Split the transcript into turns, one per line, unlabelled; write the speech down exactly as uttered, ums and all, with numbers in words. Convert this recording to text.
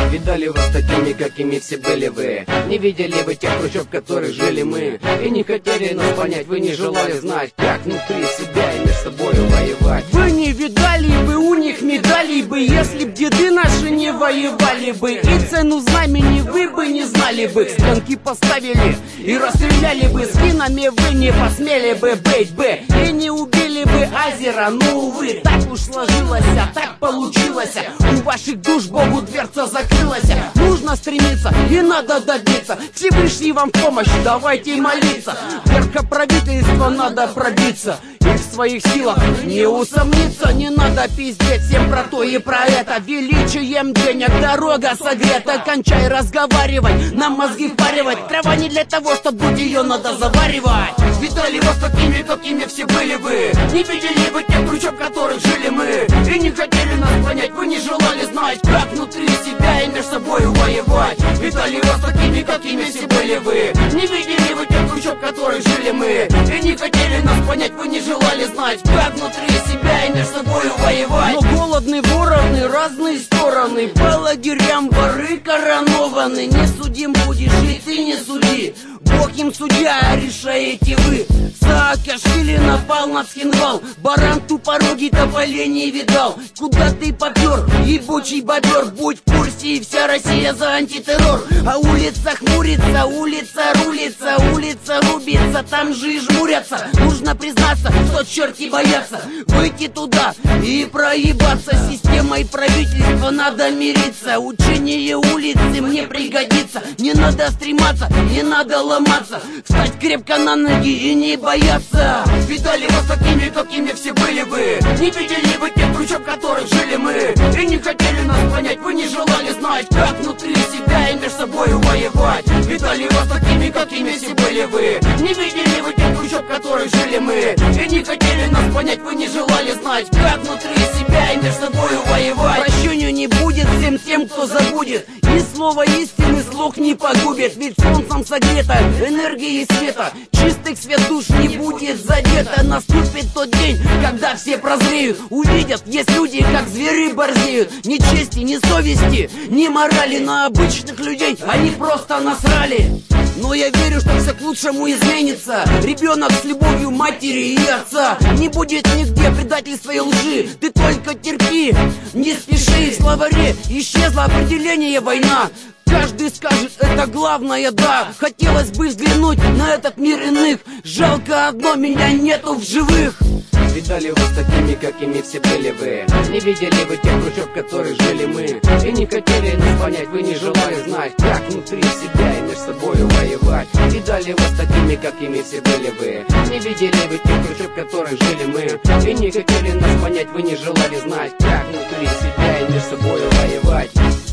Видали вас такими, какими все были вы. Не видели вы тех хрущев, в которых жили мы. И не хотели нас понять, вы не желали знать, как внутри себя и между собой воевать.
Вы не видали бы у них медалей бы, если б деды наши не воевали бы. И цену знамени вы бы не знали бы. К стенке поставили и расстреляли бы. С винами вы не посмели бы быть бы. И не убили бы Азера, но увы, так уж сложилось, а так получилось. У ваших душ Богу дверца закрылась. Нужно стремиться и надо добиться. Всевышний вам в помощь, давайте молиться. Вверх правительства надо пробиться. И в своих силах не усомниться. Не надо пиздеть всем про то и про это. Величием денег дорога согрета. Кончай разговаривать, нам мозги впаривать. Трава не для того, чтобы ее надо заваривать.
Видали вас такими, какими все были вы. Не видели вы тех хрущев, в которых жили мы. И не хотели нас понять, вы не желали знать, как внутри себя и между собой воевать. Видали вас такими, какими все были вы. Не видели вы тех хрущев, в которых жили мы. И не хотели нас понять, вы не желали знать, как внутри себя и между собой воевать.
Но голодные вороны, разные стороны. По лагерям воры коронованы. Не судим будешь и ты не суди. Бог им судья, решаете вы. Саакашвили напал на Цхинвал. Баран тупорогий тополей не видал. Куда ты попер, ебучий бобер? Будь в курсе, и вся Россия за антитеррор. А улица хмурится, улица рулится, улица рубится, там же и жмурятся. Нужно признаться, что черти боятся выйти туда и проебаться. Системой правительства надо мириться. Учение улицы мне пригодится. Не надо стрематься, не надо ломаться. Встать крепко на ноги и не бояться.
Видали вас такими, какими все были вы. Не видели вы тех хрущев, в которых жили мы. И не хотели нас понять, вы не желали знать, как внутри себя и между собой воевать. Видали вас такими, какими все были вы. Не видели вы тех хрущев, в которых жили мы. И не хотели нас понять, вы не желали знать, как внутри себя и между собой воевать.
Прощению не будет всем тем, кто забудет. Ни слова истины слух не погубит. Ведь солнцем согрето энергией света. Чистых свет душ не будет задето. Наступит тот день, когда все прозреют. Увидят, есть люди, как звери борзеют. Ни чести, ни совести, ни морали. На обычных людей они просто насрали. Но я верю, что все к лучшему изменится. Ребенок с любовью матери и отца. Не будет нигде предательства и лжи. Ты только терпи, не спеши. В словаре исчезло определение война. Каждый скажет, это главное, да. Хотелось бы взглянуть на этот мир иных. Жалко одно, меня нету в живых.
Видали вас такими, какими все были вы. Не видели вы тех хрущев, в которых жили мы. И не хотели нас понять, вы не желали знать, как внутри себя и между собой воевать. Видали вас такими, какими все были вы. Не видели вы тех хрущев, в которых жили мы. И не хотели нас понять, вы не желали знать, как внутри себя и между собой воевать.